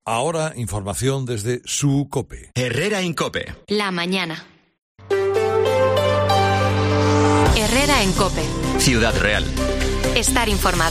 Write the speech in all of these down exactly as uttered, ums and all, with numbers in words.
Ahora, información desde su COPE. Herrera en COPE. La mañana. Herrera en COPE. Ciudad Real. Estar informado.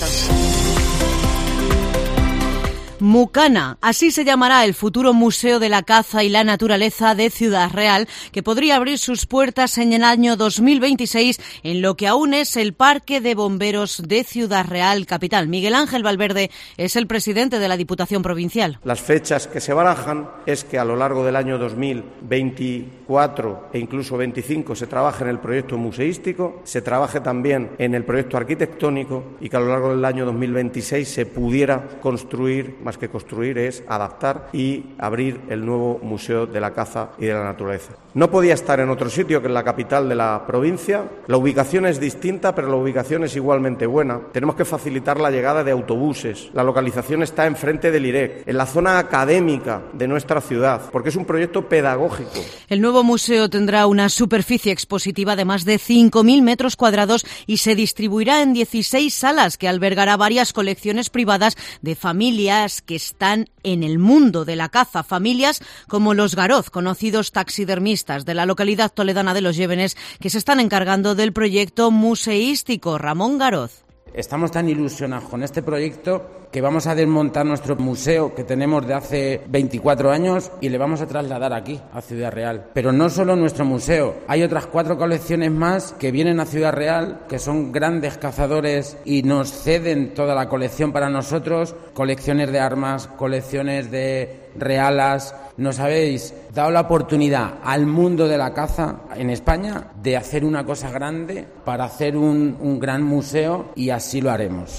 Mucana, así se llamará el futuro Museo de la Caza y la Naturaleza de Ciudad Real, que podría abrir sus puertas en el año dos mil veintiséis en lo que aún es el Parque de Bomberos de Ciudad Real capital. Miguel Ángel Valverde es el presidente de la Diputación Provincial. Las fechas que se barajan es que a lo largo del año dos mil veinticuatro e incluso veinticinco se trabaje en el proyecto museístico, se trabaje también en el proyecto arquitectónico y que a lo largo del año dos mil veintiséis se pudiera construir, más que construir es adaptar y abrir el nuevo Museo de la Caza y de la Naturaleza. No podía estar en otro sitio que en la capital de la provincia. La ubicación es distinta, pero la ubicación es igualmente buena. Tenemos que facilitar la llegada de autobuses. La localización está enfrente del I R E C, en la zona académica de nuestra ciudad, porque es un proyecto pedagógico. El nuevo museo tendrá una superficie expositiva de más de cinco mil metros cuadrados y se distribuirá en dieciséis salas que albergará varias colecciones privadas de familias que están en el mundo de la caza, familias como los Garoz, conocidos taxidermistas de la localidad toledana de Los Llévenes, que se están encargando del proyecto museístico. Ramón Garoz. Estamos tan ilusionados con este proyecto que vamos a desmontar nuestro museo que tenemos de hace veinticuatro años y le vamos a trasladar aquí, a Ciudad Real. Pero no solo nuestro museo, hay otras cuatro colecciones más que vienen a Ciudad Real, que son grandes cazadores y nos ceden toda la colección para nosotros, colecciones de armas, colecciones de realas. Nos habéis dado la oportunidad al mundo de la caza en España de hacer una cosa grande para hacer un, un gran museo y así lo haremos.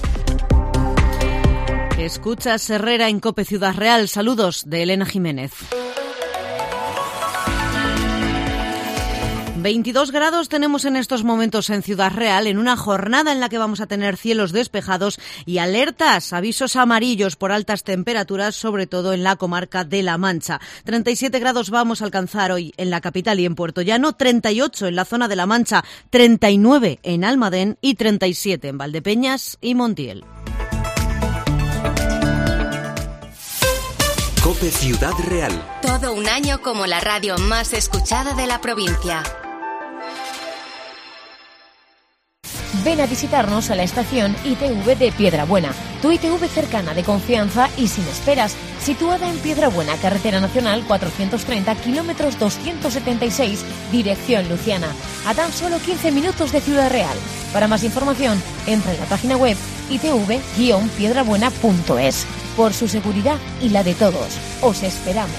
Escuchas Herrera en COPE Ciudad Real. Saludos de Elena Jiménez. veintidós grados tenemos en estos momentos en Ciudad Real, en una jornada en la que vamos a tener cielos despejados y alertas, avisos amarillos por altas temperaturas, sobre todo en la comarca de La Mancha. treinta y siete grados vamos a alcanzar hoy en la capital y en Puerto Llano, treinta y ocho en la zona de La Mancha, treinta y nueve en Almadén y treinta y siete en Valdepeñas y Montiel. COPE Ciudad Real. Todo un año como la radio más escuchada de la provincia. Ven a visitarnos a la estación I T V de Piedrabuena, tu I T V cercana, de confianza y sin esperas, situada en Piedrabuena, carretera nacional cuatrocientos treinta, kilómetros doscientos setenta y seis, dirección Luciana, a tan solo quince minutos de Ciudad Real. Para más información, entra en la página web i t v guion piedrabuena punto es. Por su seguridad y la de todos, os esperamos.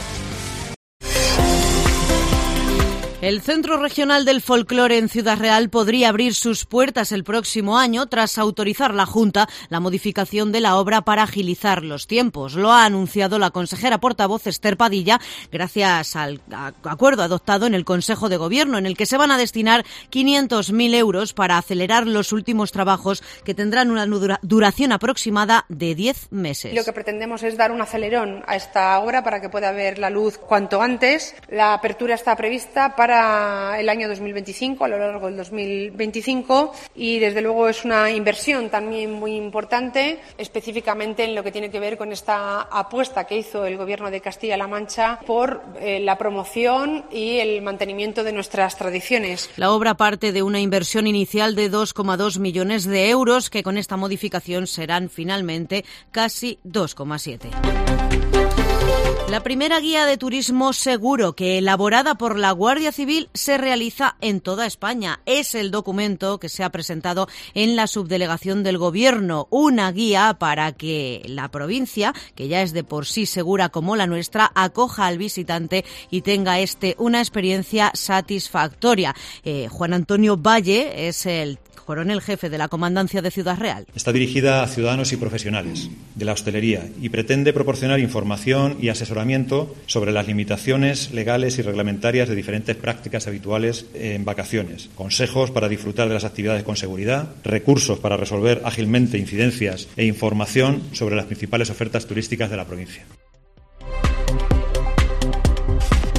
El Centro Regional del Folclore en Ciudad Real podría abrir sus puertas el próximo año tras autorizar la Junta la modificación de la obra para agilizar los tiempos. Lo ha anunciado la consejera portavoz Esther Padilla gracias al acuerdo adoptado en el Consejo de Gobierno, en el que se van a destinar quinientos mil euros para acelerar los últimos trabajos, que tendrán una dura- duración aproximada de diez meses. Lo que pretendemos es dar un acelerón a esta obra para que pueda ver la luz cuanto antes. La apertura está prevista para para el año dos mil veinticinco, a lo largo del dos mil veinticinco, y desde luego es una inversión también muy importante, específicamente en lo que tiene que ver con esta apuesta que hizo el Gobierno de Castilla-La Mancha por eh, la promoción y el mantenimiento de nuestras tradiciones. La obra parte de una inversión inicial de dos coma dos millones de euros, que con esta modificación serán finalmente casi dos coma siete. La primera guía de turismo seguro, que elaborada por la Guardia Civil, se realiza en toda España. Es el documento que se ha presentado en la subdelegación del Gobierno, una guía para que la provincia, que ya es de por sí segura como la nuestra, acoja al visitante y tenga este una experiencia satisfactoria. Eh, Juan Antonio Valle es el coronel jefe de la Comandancia de Ciudad Real. Está dirigida a ciudadanos y profesionales de la hostelería y pretende proporcionar información y asesoramiento sobre las limitaciones legales y reglamentarias de diferentes prácticas habituales en vacaciones, consejos para disfrutar de las actividades con seguridad, recursos para resolver ágilmente incidencias e información sobre las principales ofertas turísticas de la provincia.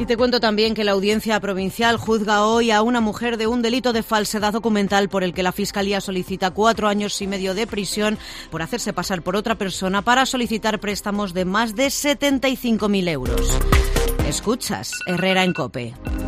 Y te cuento también que la Audiencia Provincial juzga hoy a una mujer de un delito de falsedad documental por el que la Fiscalía solicita cuatro años y medio de prisión por hacerse pasar por otra persona para solicitar préstamos de más de setenta y cinco mil euros. Escuchas Herrera en COPE.